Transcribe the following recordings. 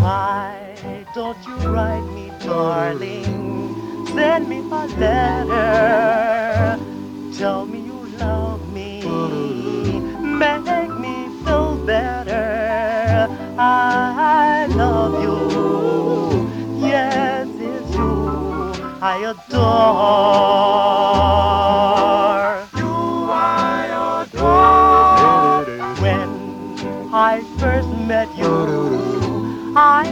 Why don't you write me, darling? Send me a letter. Tell me you love me. Make me feel better. I love you. Yes, it's you I adore. You I adore. When I first met you, I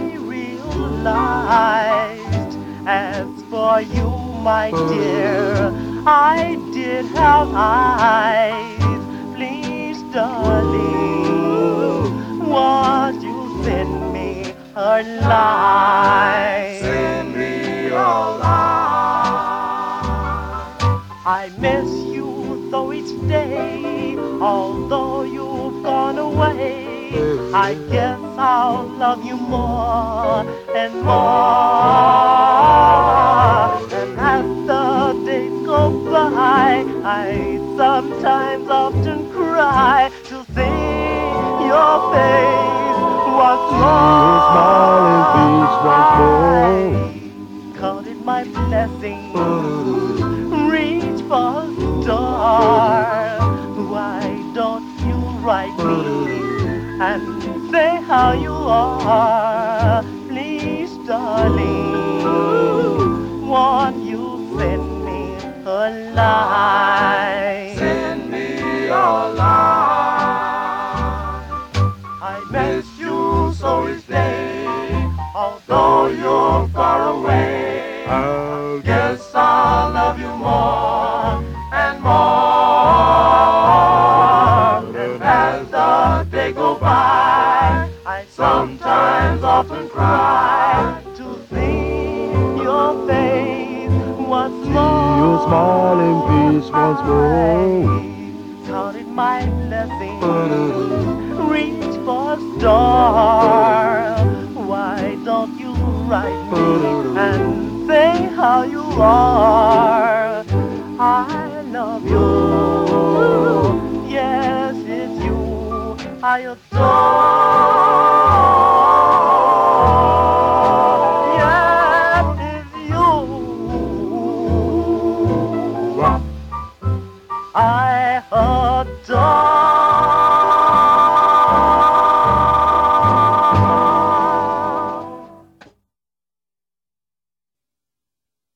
realized, as for you, my dear, I did have eyes. Please, darling, won't you send me a line? Send me a line. I miss you so each day, although you've gone away. I guess I'll love you more and more. And as the days go by, I sometimes often cry to see your face once more. Call it my blessing. Reach for a star. Why don't you write me and say how you are? Please, darling, won't you send me a line? Send me a line. I miss you so each day, although you're far away. I guess I'll love you more and more. And as the day go by, I sometimes often cry to see your face once more. See your smiling face once more. Count it my blessing. Reach for a star. Why don't you write me and say how you are? I love you. Yes, it's you I adore. Yes, it's you.